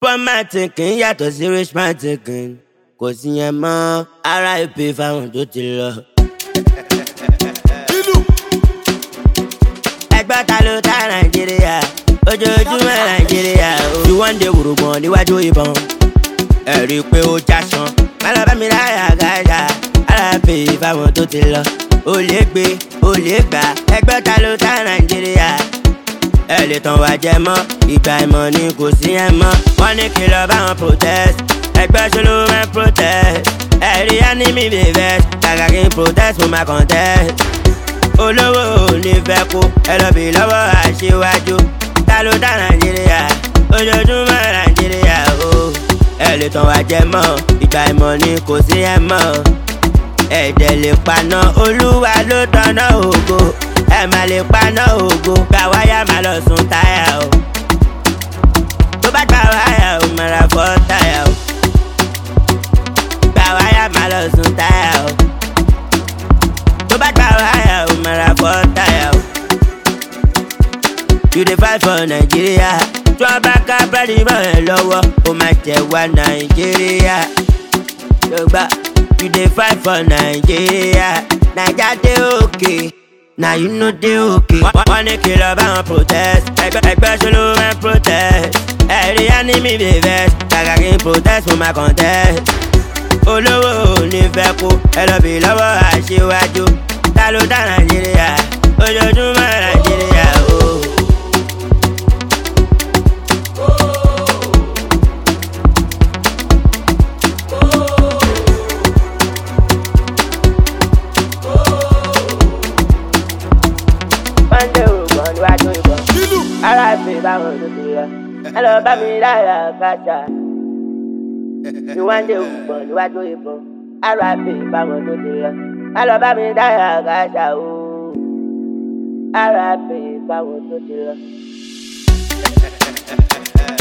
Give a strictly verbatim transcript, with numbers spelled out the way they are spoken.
poor man thinking yàtọ̀ sí rich man thinking. Kò sí yẹn mọ́ R I P fáwọn tó ti lọ. Ẹgbẹ́ ta ló ta Nàìjíríà, ojoojúmọ́ Nàìjíríà. Tí wọ́n ń de wùrùgbọ̀n níwájú ìbọn, ẹ rí i pé ó já san. Má lọ bá mi láyà gáàjà, R I P fáwọn tó ti lọ. Ó lè gbé, ó lè gbà, ẹgbẹ́ ta ló ta Nàìjíríà. Ẹ lè tàn wá jẹ mọ́, ìgbà ìmọ̀ ni kò sí ẹ mọ́. Wọ́n ní kí lọ bá wọn protest, ẹgbẹ́ ṣolú máa protest. Ẹ̀rí enemy dey vex, kàkà kí n protest mo máa contest. Olówó ò ní fẹ́ kú, ẹ lọ bì lọ́wọ́ aṣíwájú. Ta ló dá Nàìjíríà, ojoojúmọ́ Nàìjíríà o. Ẹ lè tàn wá jẹ mọ́, ìgbà ìmọ̀ ni kò sí ẹ mọ́. Ẹ̀dẹ̀ lè paná, Olúwa ló tanná ògo. Ẹ má lè paná ògo, gbà wáyà má lọ sùn táyà o. Tó bá gbà wáyà o, má ra fọ́ táyà o. Gbà wáyà má lọ sùn táyà o. Tó bá gbà wáyà o, má ra fọ́ táyà o. You dey fight for Nigeria, tí wọ́n bá ká bẹ́ẹ̀ni mọ́ ẹ lọ́wọ́, ó máa jẹ wá Nàìjíríà. Yorùbá, you dey fight for Nigeria, Naija dey okay. Now you know they okay. Wọ́n ní kí lọ bá wọn protest, ẹgbẹ́ ṣolú máa protest. Ẹ̀rí enemy dey vex, kàkà kí n protest mo máa contest. Olówó ò ní fẹ́ kú, ẹ lọ bì lọ́wọ́ aṣíwájú. Ta ló dá Nàìjíríà, ojoojúmọ́ Nàìjíríà o. R I P báwọn tó ti lọ, ẹ lọ bá mi láyà gáàjà. Tí wọ́n ń de ògbọ̀n níwájú ìbọn, R I P báwọn tó ti lọ, ẹ lọ bá mi láyà gáàjà o. R I P báwọn tó ti lọ.